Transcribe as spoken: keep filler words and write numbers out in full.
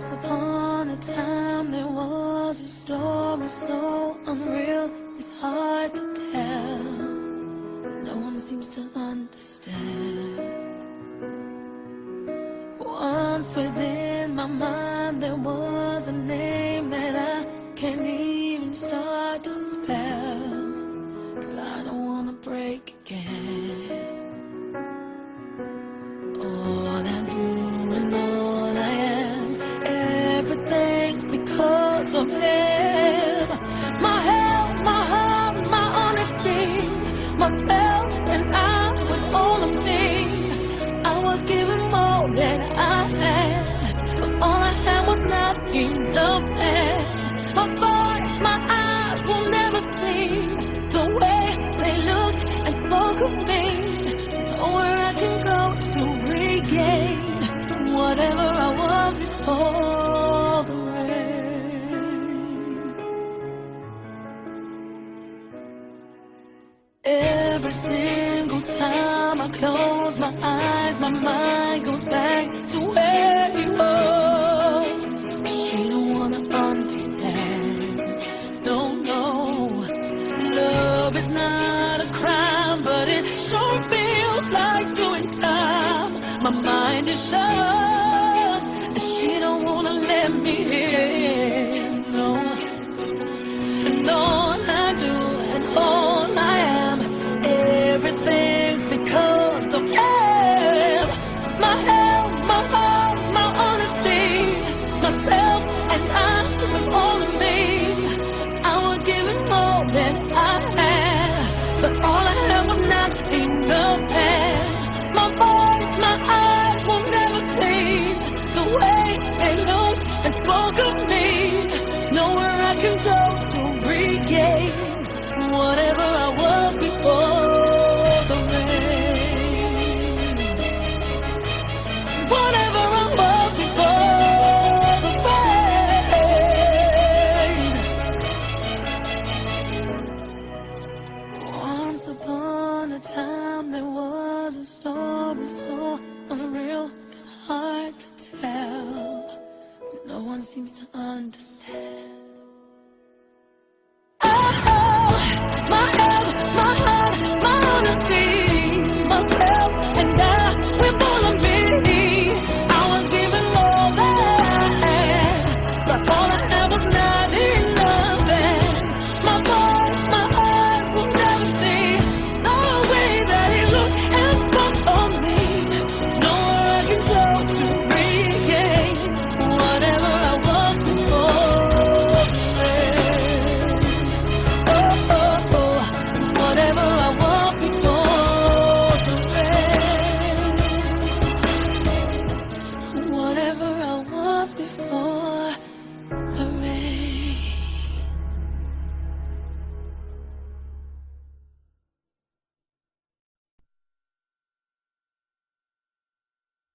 Once upon a time there was a story so unreal, it's hard to tell. No one seems to understand. Once within my mind there was a name that I can't even start to spell, 'cause I don't wanna break again. All I do and all I am, everything's because of him. My health, my heart, my honesty, myself and I with all of me. I was given more than I had, but all I had was not enough. And my voice, my eyes will never see the way they looked and spoke of me. Nowhere I can go to regain whatever I was before the rain. Every single time I close my eyes, my mind goes back to where he was. She don't wanna understand. No, no, love is not a crime, but it sure feels like doing time. My mind is shut.